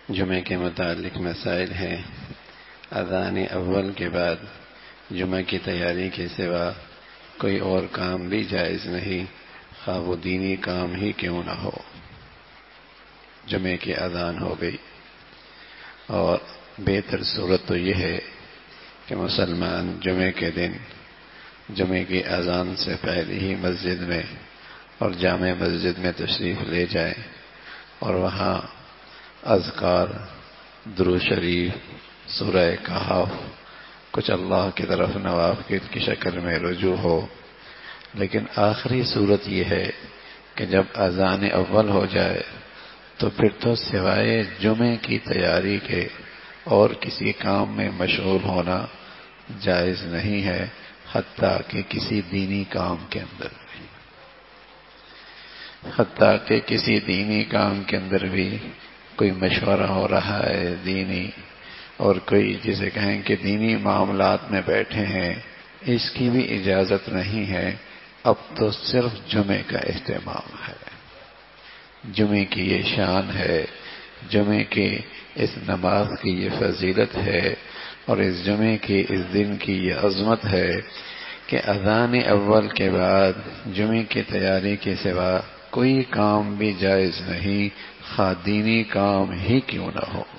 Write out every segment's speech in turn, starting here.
جمعے کے متعلق مسائل ہیں۔ اذان اول کے بعد جمعہ کی تیاری کے سوا کوئی اور کام بھی جائز نہیں، خواہ وہ دینی کام ہی کیوں نہ ہو۔ جمعے کی اذان ہو گئی اور بہتر صورت تو یہ ہے کہ مسلمان جمعے کے دن جمعے کی اذان سے پہلے ہی مسجد میں اور جامع مسجد میں تشریف لے جائے اور وہاں اذکار، درود شریف، سورہ کہف، کچھ اللہ کی طرف نوافل کی شکل میں رجوع ہو۔ لیکن آخری صورت یہ ہے کہ جب اذان اول ہو جائے تو پھر تو سوائے جمعے کی تیاری کے اور کسی کام میں مشغول ہونا جائز نہیں ہے، حتیٰ کہ کسی دینی کام کے اندر بھی کوئی مشورہ ہو رہا ہے دینی، اور کوئی جسے کہیں کہ دینی معاملات میں بیٹھے ہیں، اس کی بھی اجازت نہیں ہے۔ اب تو صرف جمعے کا اہتمام ہے، جمعے کی یہ شان ہے، جمعے کی اس نماز کی یہ فضیلت ہے، اور اس جمعے کی اس دن کی یہ عظمت ہے کہ اذان اول کے بعد جمعے کی تیاری کے سوا کوئی کام بھی جائز نہیں، خواہ دینی کام ہی کیوں نہ ہو۔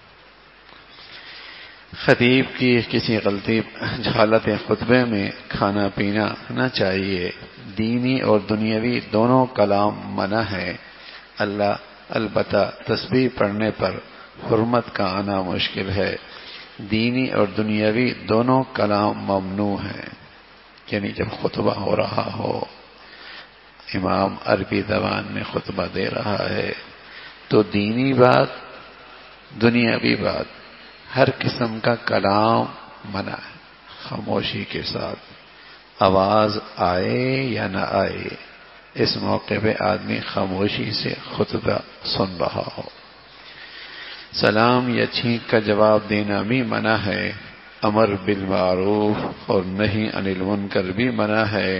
خطیب کی کسی غلطی حالت خطبے میں کھانا پینا نہ چاہیے۔ دینی اور دنیاوی دونوں کلام منع ہے۔ البتہ تسبیح پڑھنے پر حرمت کا آنا مشکل ہے۔ دینی اور دنیاوی دونوں کلام ممنوع ہیں، یعنی جب خطبہ ہو رہا ہو، امام عربی زبان میں خطبہ دے رہا ہے تو دینی بات، دنیاوی بات، ہر قسم کا کلام منع ہے۔ خاموشی کے ساتھ آواز آئے یا نہ آئے، اس موقع پہ آدمی خاموشی سے خطبہ سن رہا ہو۔ سلام یا چھینک کا جواب دینا بھی منع ہے۔ امر بالمعروف اور نہی عن المنکر بھی منع ہے۔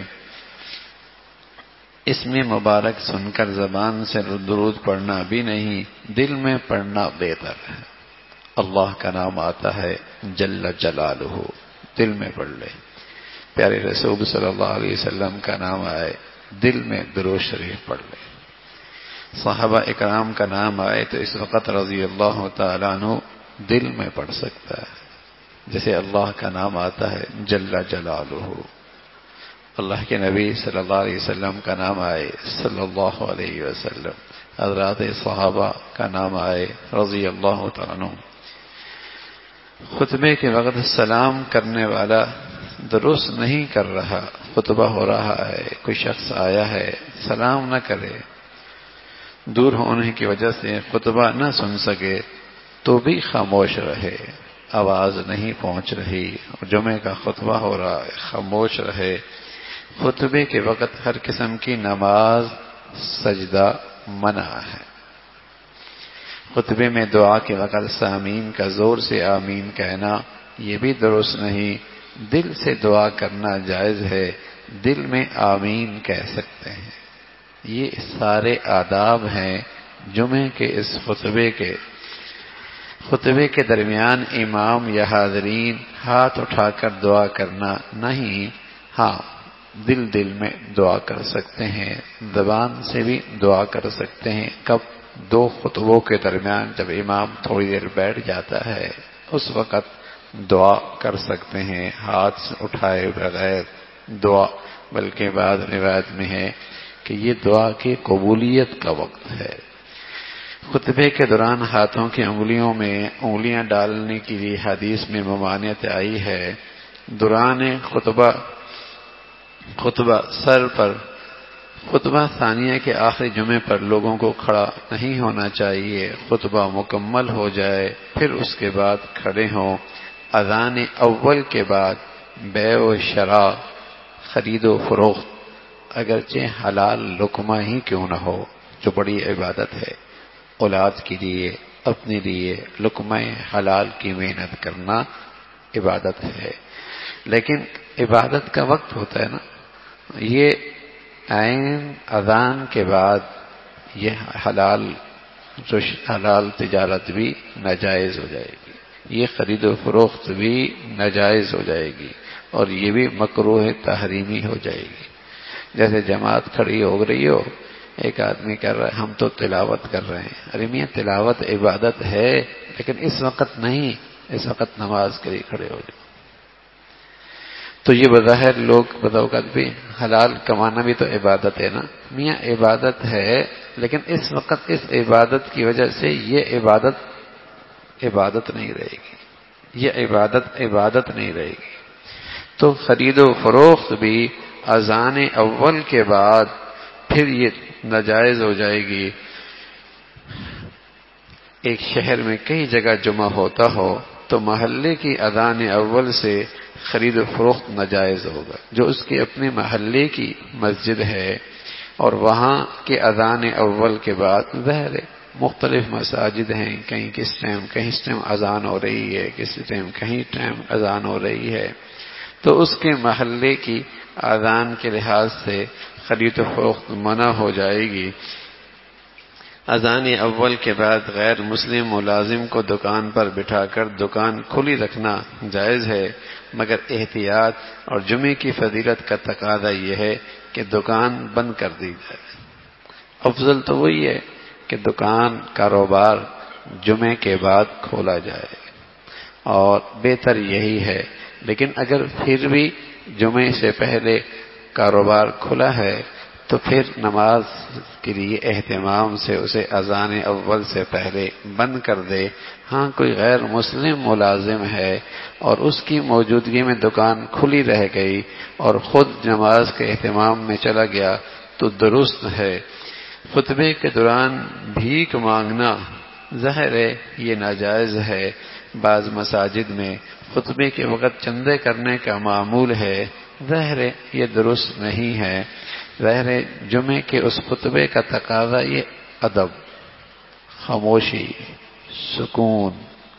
اس میں مبارک سن کر زبان سے درود پڑھنا بھی نہیں، دل میں پڑھنا بہتر ہے۔ اللہ کا نام آتا ہے جل جلالہ، دل میں پڑھ لے۔ پیارے رسول صلی اللہ علیہ وسلم کا نام آئے، دل میں درود شریف پڑھ لے۔ صحابہ اکرام کا نام آئے تو اس وقت رضی اللہ تعالیٰ عنہ دل میں پڑھ سکتا ہے، جیسے اللہ کا نام آتا ہے جل جلالہ۔ اللہ کے نبی صلی اللہ علیہ وسلم کا نام آئے صلی اللہ علیہ وسلم، حضرات صحابہ کا نام آئے رضی اللہ تعالیٰ عنہ۔ خطبے کے وقت سلام کرنے والا درست نہیں کر رہا، خطبہ ہو رہا ہے، کوئی شخص آیا ہے، سلام نہ کرے، دور ہونے کی وجہ سے خطبہ نہ سن سکے تو بھی خاموش رہے، آواز نہیں پہنچ رہی، جمعے کا خطبہ ہو رہا ہے، خاموش رہے۔ خطبے کے وقت ہر قسم کی نماز، سجدہ منع ہے۔ خطبے میں دعا کے وقت سامعین کا زور سے آمین کہنا یہ بھی درست نہیں، دل سے دعا کرنا جائز ہے، دل میں آمین کہہ سکتے ہیں۔ یہ سارے آداب ہیں جمعے کے اس خطبے کے درمیان امام یا حاضرین ہاتھ اٹھا کر دعا کرنا نہیں، ہاں دل میں دعا کر سکتے ہیں، زبان سے بھی دعا کر سکتے ہیں۔ کب؟ دو خطبوں کے درمیان جب امام تھوڑی دیر بیٹھ جاتا ہے اس وقت دعا کر سکتے ہیں، ہاتھ اٹھائے بغیر دعا، بلکہ بعض روایت میں ہے کہ یہ دعا کی قبولیت کا وقت ہے۔ خطبے کے دوران ہاتھوں کی انگلیوں میں انگلیاں ڈالنے کی بھی حدیث میں ممانعت آئی ہے۔ دوران خطبہ سر پر، خطبہ ثانیہ کے آخری جمعے پر لوگوں کو کھڑا نہیں ہونا چاہیے، خطبہ مکمل ہو جائے پھر اس کے بعد کھڑے ہوں۔ اذان اول کے بعد بیع و شراء، خرید و فروخت، اگرچہ حلال لقمہ ہی کیوں نہ ہو، جو بڑی عبادت ہے، اولاد کے لیے، اپنے لیے لقمہ حلال کی محنت کرنا عبادت ہے، لیکن عبادت کا وقت ہوتا ہے نا، یہ عین اذان کے بعد یہ حلال تو حلال تجارت بھی ناجائز ہو جائے گی، یہ خرید و فروخت بھی ناجائز ہو جائے گی، اور یہ بھی مکروہ تحریمی ہو جائے گی۔ جیسے جماعت کھڑی ہو رہی ہو، ایک آدمی کر رہا ہے ہم تو تلاوت کر رہے ہیں، ارے میاں تلاوت عبادت ہے لیکن اس وقت نہیں، اس وقت نماز کے لیے کھڑے ہو جاؤ۔ تو یہ بظاہر لوگ بتاؤ بھی حلال کمانا بھی تو عبادت ہے نا، میاں عبادت ہے لیکن اس وقت اس عبادت کی وجہ سے یہ عبادت نہیں رہے گی، یہ عبادت نہیں رہے گی۔ تو خرید و فروخت بھی اذان اول کے بعد پھر یہ ناجائز ہو جائے گی۔ ایک شہر میں کئی جگہ جمعہ ہوتا ہو تو محلے کی اذان اول سے خرید و فروخت ناجائز ہوگا، جو اس کے اپنے محلے کی مسجد ہے، اور وہاں کے اذان اول کے بعد ظاہر ہے مختلف مساجد ہیں، کہیں کس ٹائم اذان ہو رہی ہے، کسی ٹائم اذان ہو رہی ہے، تو اس کے محلے کی اذان کے لحاظ سے خرید و فروخت منع ہو جائے گی۔ اذان اول کے بعد غیر مسلم ملازم کو دکان پر بٹھا کر دکان کھلی رکھنا جائز ہے، مگر احتیاط اور جمعے کی فضیلت کا تقاضا یہ ہے کہ دکان بند کر دی جائے۔ افضل تو وہی ہے کہ دکان کاروبار جمعے کے بعد کھولا جائے، اور بہتر یہی ہے، لیکن اگر پھر بھی جمعے سے پہلے کاروبار کھلا ہے تو پھر نماز کے لیے اہتمام سے اسے اذان اول سے پہلے بند کر دے۔ ہاں کوئی غیر مسلم ملازم ہے اور اس کی موجودگی میں دکان کھلی رہ گئی اور خود نماز کے اہتمام میں چلا گیا تو درست ہے۔ خطبے کے دوران بھیک مانگنا ظاہر ہے یہ ناجائز ہے۔ بعض مساجد میں خطبے کے وقت چندے کرنے کا معمول ہے، ظاہر ہے یہ درست نہیں ہے۔ ظاہر ہے جمعے کے اس خطبے کا تقاضا یہ ادب، خاموشی، سکون،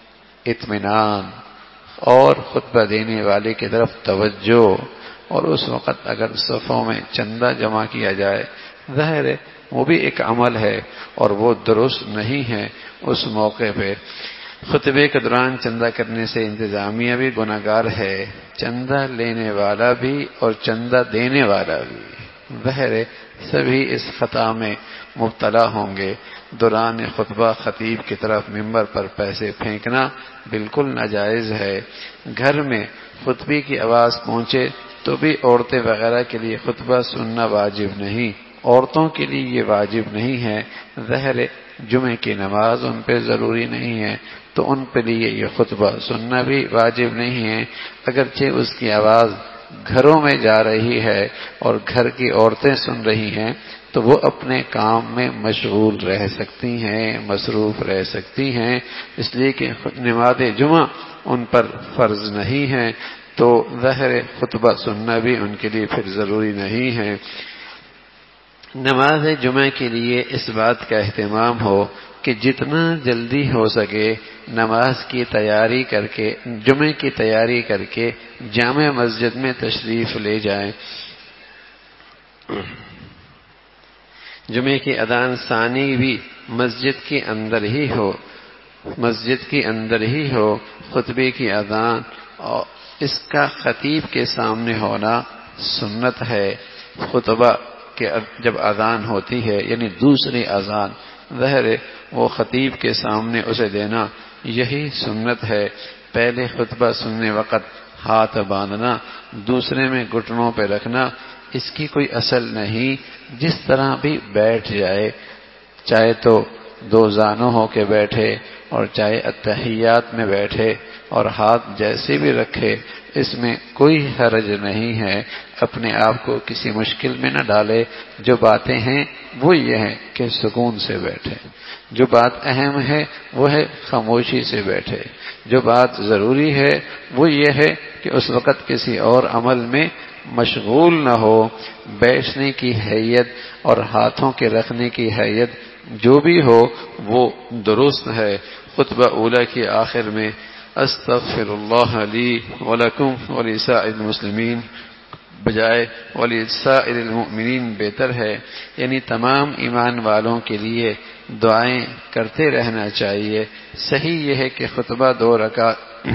اطمینان اور خطبہ دینے والے کی طرف توجہ، اور اس وقت اگر صفوں میں چندہ جمع کیا جائے ظاہر ہے وہ بھی ایک عمل ہے اور وہ درست نہیں ہے۔ اس موقع پہ خطبے کے دوران چندہ کرنے سے انتظامیہ بھی گناہگار ہے، چندہ لینے والا بھی اور چندہ دینے والا بھی، ظاہر ہے سبھی اس خطا میں مبتلا ہوں گے۔ دوران خطبہ خطیب کی طرف ممبر پر پیسے پھینکنا بالکل ناجائز ہے۔ گھر میں خطبے کی آواز پہنچے تو بھی عورتیں وغیرہ کے لیے خطبہ سننا واجب نہیں، عورتوں کے لیے یہ واجب نہیں ہے۔ ظاہر ہے جمعے کی نماز ان پہ ضروری نہیں ہے تو ان کے لیے یہ خطبہ سننا بھی واجب نہیں ہے، اگرچہ اس کی آواز گھروں میں جا رہی ہے اور گھر کی عورتیں سن رہی ہیں تو وہ اپنے کام میں مشغول رہ سکتی ہیں، مصروف رہ سکتی ہیں، اس لیے کہ نماز جمعہ ان پر فرض نہیں ہے تو ظاہر خطبہ سننا بھی ان کے لیے پھر ضروری نہیں ہے۔ نماز جمعہ کے لیے اس بات کا اہتمام ہو کہ جتنا جلدی ہو سکے نماز کی تیاری کر کے، جمعے کی تیاری کر کے جامع مسجد میں تشریف لے جائیں۔ جمعے کی اذان ثانی بھی مسجد کے اندر ہی ہو، خطبے کی اذان اور اس کا خطیب کے سامنے ہونا سنت ہے۔ خطبہ کہ جب اذان ہوتی ہے یعنی دوسری اذان، ظاہر ہے وہ خطیب کے سامنے اسے دینا یہی سنت ہے۔ پہلے خطبہ سننے وقت ہاتھ باندھنا، دوسرے میں گھٹنوں پہ رکھنا، اس کی کوئی اصل نہیں، جس طرح بھی بیٹھ جائے، چاہے تو دو زانوں ہو کے بیٹھے اور چاہے اتحیات میں بیٹھے اور ہاتھ جیسے بھی رکھے، اس میں کوئی حرج نہیں ہے۔ اپنے آپ کو کسی مشکل میں نہ ڈالے۔ جو باتیں ہیں وہ یہ ہے کہ سکون سے بیٹھے، جو بات اہم ہے وہ ہے خاموشی سے بیٹھے، جو بات ضروری ہے وہ یہ ہے کہ اس وقت کسی اور عمل میں مشغول نہ ہو۔ بیٹھنے کی حیت اور ہاتھوں کے رکھنے کی حیت جو بھی ہو وہ درست ہے۔ خطبہ اولیٰ کے آخر میں استغفر اللہ لی ولکم ولسائر المسلمین بجائے وَلِسَائِرِ الْمُؤْمِنِينَ بہتر ہے، یعنی تمام ایمان والوں کے لیے دعائیں کرتے رہنا چاہیے۔ صحیح یہ ہے کہ خطبہ 2 رکعت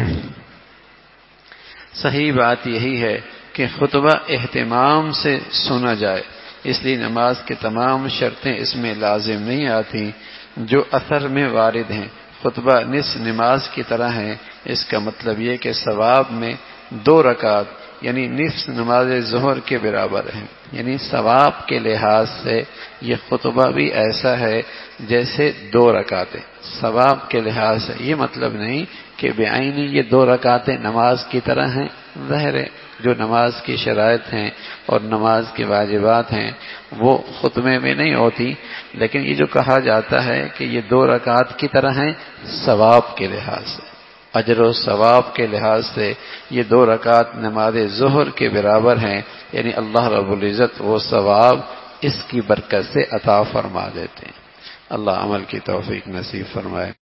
صحیح بات یہی ہے کہ خطبہ اہتمام سے سنا جائے، اس لیے نماز کے تمام شرطیں اس میں لازم نہیں آتی جو اثر میں وارد ہیں۔ خطبہ نصف نماز کی طرح ہے، اس کا مطلب یہ کہ ثواب میں 2 رکعت یعنی نصف نماز ظہر کے برابر ہے، یعنی ثواب کے لحاظ سے یہ خطبہ بھی ایسا ہے جیسے 2 رکعتیں ثواب کے لحاظ سے۔ یہ مطلب نہیں کہ بعینی یہ 2 رکعتیں نماز کی طرح ہیں، ظاہر ہے جو نماز کی شرائط ہیں اور نماز کے واجبات ہیں وہ خطبے میں نہیں ہوتی، لیکن یہ جو کہا جاتا ہے کہ یہ 2 رکعت کی طرح ہیں ثواب کے لحاظ سے، اجر و ثواب کے لحاظ سے یہ 2 رکعت نماز ظہر کے برابر ہیں، یعنی اللہ رب العزت وہ ثواب اس کی برکت سے عطا فرما دیتے ہیں۔ اللہ عمل کی توفیق نصیب فرمائے۔